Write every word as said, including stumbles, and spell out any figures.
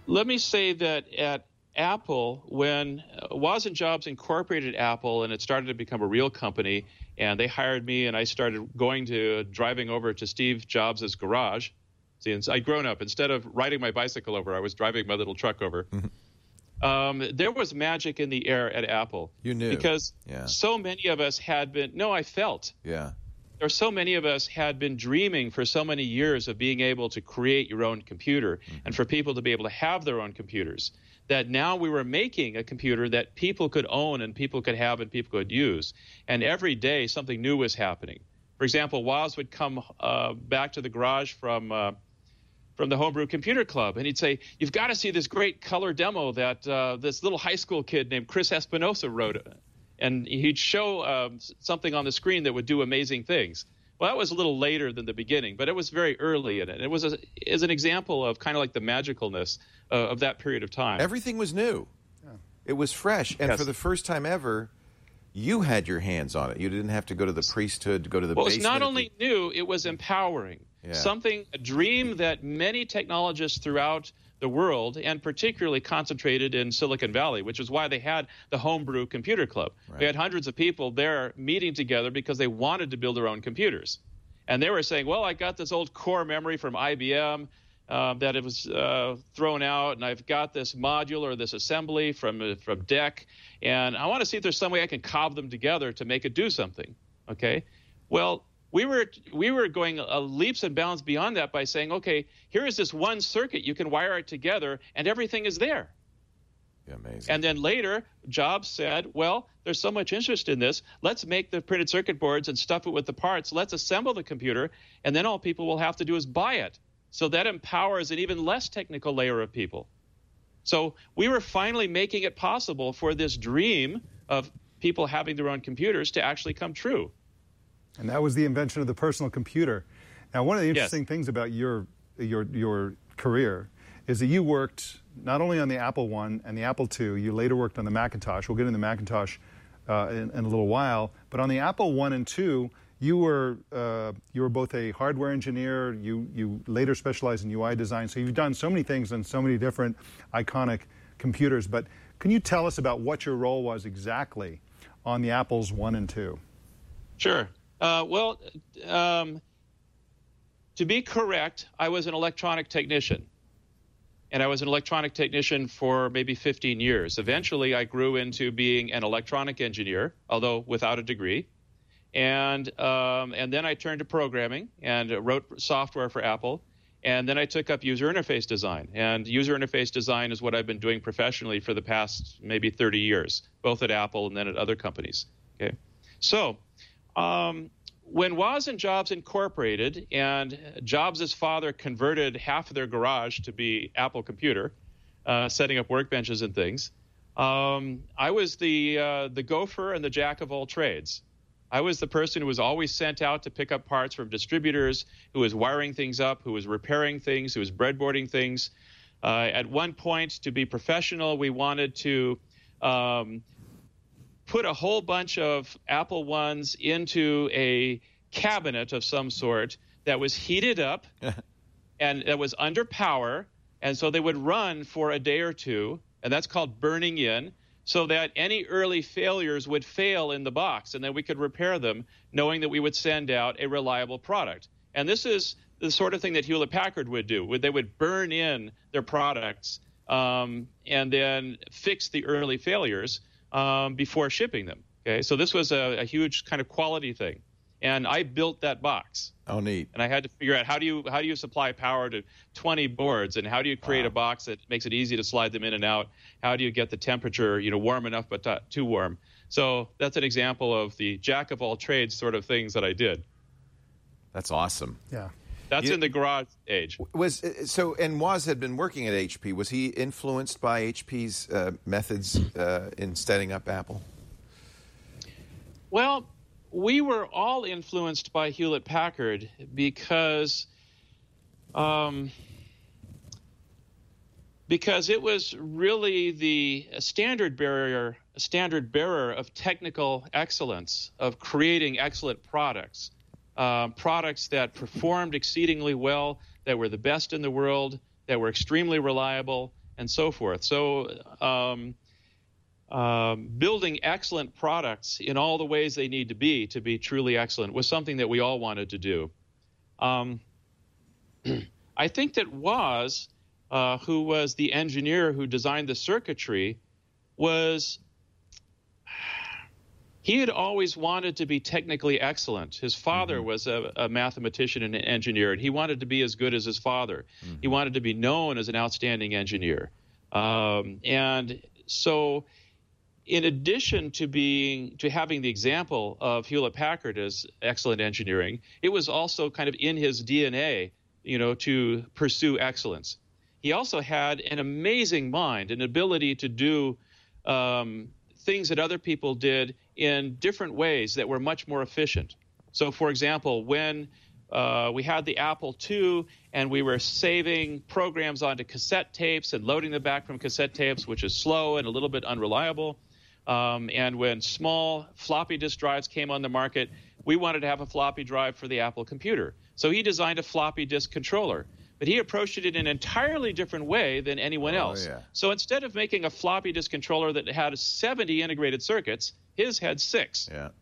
Let me say that at Apple, when uh, Woz and Jobs incorporated Apple and it started to become a real company, and they hired me, and I started going to driving over to Steve Jobs' garage. See, and I'd grown up. Instead of riding my bicycle over, I was driving my little truck over. Mm-hmm. Um, there was magic in the air at Apple. You knew. Because yeah. so many of us had been, no, I felt. Yeah. There are so many of us had been dreaming for so many years of being able to create your own computer mm-hmm. and for people to be able to have their own computers, that now we were making a computer that people could own and people could have and people could use. And every day something new was happening. For example, Woz would come uh, back to the garage from uh, from the Homebrew Computer Club, and he'd say, you've got to see this great color demo that uh, this little high school kid named Chris Espinosa wrote. And he'd show um, something on the screen that would do amazing things. Well, that was a little later than the beginning, but it was very early in it. It was a, is an example of kind of like the magicalness uh, of that period of time. Everything was new. Yeah. It was fresh. And yes. for the first time ever, you had your hands on it. You didn't have to go to the priesthood, go to the well, basement. Well, it's not only the... new, it was empowering. Yeah. Something, a dream that many technologists throughout the world, and particularly concentrated in Silicon Valley, which is why they had the Homebrew Computer Club. Right. We had hundreds of people there meeting together because they wanted to build their own computers. And they were saying, well, I got this old core memory from I B M uh, that it was uh, thrown out, and I've got this module or this assembly from, uh, from D E C, and I want to see if there's some way I can cob them together to make it do something, okay? Well, We were we were going uh, leaps and bounds beyond that by saying, okay, here is this one circuit. You can wire it together, and everything is there. Yeah, amazing. And then later, Jobs said, well, there's so much interest in this. Let's make the printed circuit boards and stuff it with the parts. Let's assemble the computer, and then all people will have to do is buy it. So that empowers an even less technical layer of people. So we were finally making it possible for this dream of people having their own computers to actually come true. And that was the invention of the personal computer. Now, one of the interesting yes. things about your your your career is that you worked not only on the Apple one and the Apple two, you later worked on the Macintosh. We'll get into the Macintosh uh, in, in a little while. But on the Apple one and two, you were uh, you were both a hardware engineer. You you later specialized in U I design. So you've done so many things on so many different iconic computers. But can you tell us about what your role was exactly on the Apples one and two? Sure. Uh, well, um, to be correct, I was an electronic technician. And I was an electronic technician for maybe fifteen years. Eventually, I grew into being an electronic engineer, although without a degree. And um, and then I turned to programming and wrote software for Apple. And then I took up user interface design. And user interface design is what I've been doing professionally for the past maybe thirty years, both at Apple and then at other companies. Okay, so um, when Woz and Jobs incorporated, and Jobs' father converted half of their garage to be Apple Computer, uh, setting up workbenches and things, um, I was the uh, the gopher and the jack of all trades. I was the person who was always sent out to pick up parts from distributors, who was wiring things up, who was repairing things, who was breadboarding things. Uh, at one point, to be professional, we wanted to um, put a whole bunch of Apple ones into a cabinet of some sort that was heated up and that was under power, and so they would run for a day or two, and that's called burning in, so that any early failures would fail in the box, and then we could repair them, knowing that we would send out a reliable product. And this is the sort of thing that Hewlett-Packard would do. They would burn in their products um, and then fix the early failures um, before shipping them. Okay, so this was a, a huge kind of quality thing. And I built that box. Oh, neat. And I had to figure out how do you how do you supply power to twenty boards, and how do you create wow. a box that makes it easy to slide them in and out? How do you get the temperature, you know, warm enough but not too warm? So that's an example of the jack of all trades sort of things that I did. That's awesome. Yeah. That's you, in the garage age. Was so, and Woz had been working at H P. Was he influenced by H P's uh, methods uh, in setting up Apple? Well, we were all influenced by Hewlett-Packard because um, because it was really the standard bearer, standard bearer of technical excellence, of creating excellent products, uh, products that performed exceedingly well, that were the best in the world, that were extremely reliable, and so forth. So um, um, building excellent products in all the ways they need to be to be truly excellent was something that we all wanted to do. Um, I think that Woz, uh, who was the engineer who designed the circuitry, was he had always wanted to be technically excellent. His father mm-hmm. was a, a mathematician and an engineer, and he wanted to be as good as his father. Mm-hmm. He wanted to be known as an outstanding engineer. Um, and so in addition to being to having the example of Hewlett-Packard as excellent engineering, it was also kind of in his D N A, you know, to pursue excellence. He also had an amazing mind, an ability to do um, things that other people did in different ways that were much more efficient. So, for example, when uh, we had the Apple two and we were saving programs onto cassette tapes and loading them back from cassette tapes, which is slow and a little bit unreliable, um, and when small floppy disk drives came on the market, we wanted to have a floppy drive for the Apple computer. So he designed a floppy disk controller. But he approached it in an entirely different way than anyone else. Oh, yeah. So instead of making a floppy disk controller that had seventy integrated circuits, his had six. Yeah.